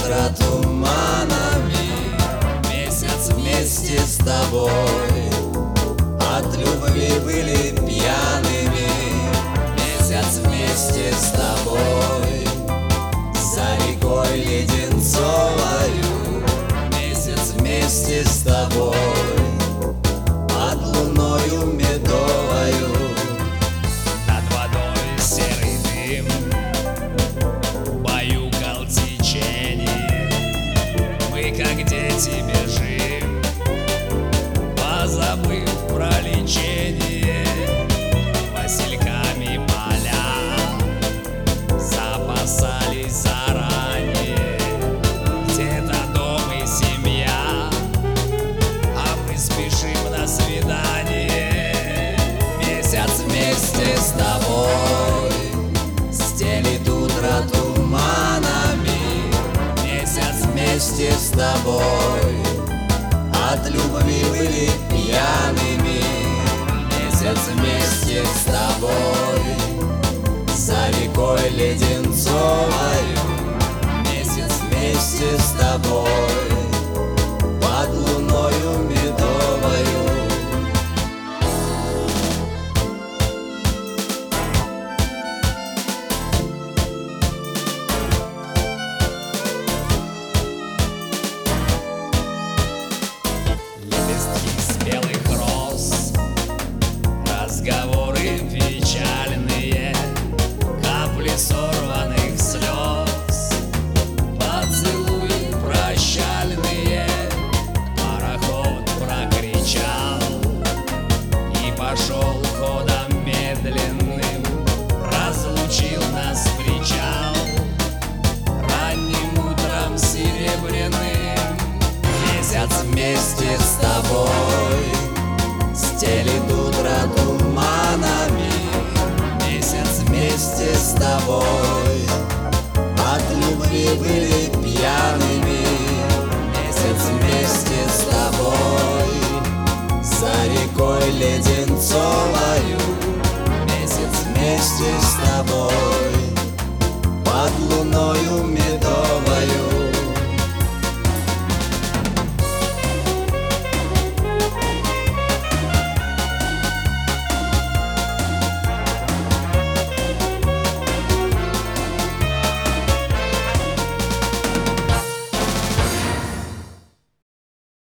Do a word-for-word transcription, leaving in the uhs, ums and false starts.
утро туманами, месяц вместе с тобой. От любви были пьяными, месяц вместе с тобой. За рекой Леденцовою, месяц вместе с тобой. Под луною медовою, над водой серый дым, баюкал течение. Мы как дети бежим, позабыв про лечение. Васильками поля запасались заранее. Где-то дом и семья, а мы спешим на свидание. месяц вместе с тобой стелит утро туманами, месяц вместе с тобой. От любви были пьяными, месяц вместе с тобой. За рекой Леденцовою, месяц вместе с тобой. Под луною медовою. Лепестки спелых роз, разговоры печальные, капли сорванных слез, поцелуи прощальные. Пароход прокричал и пошел ходом медленным, разлучил нас причал ранним утром серебряным. Месяц вместе с тобой стелит утро туманами, месяц вместе с тобой. От любви были пьяными, месяц вместе с тобой. За рекой Леденцовою, месяц вместе с тобой. Под луною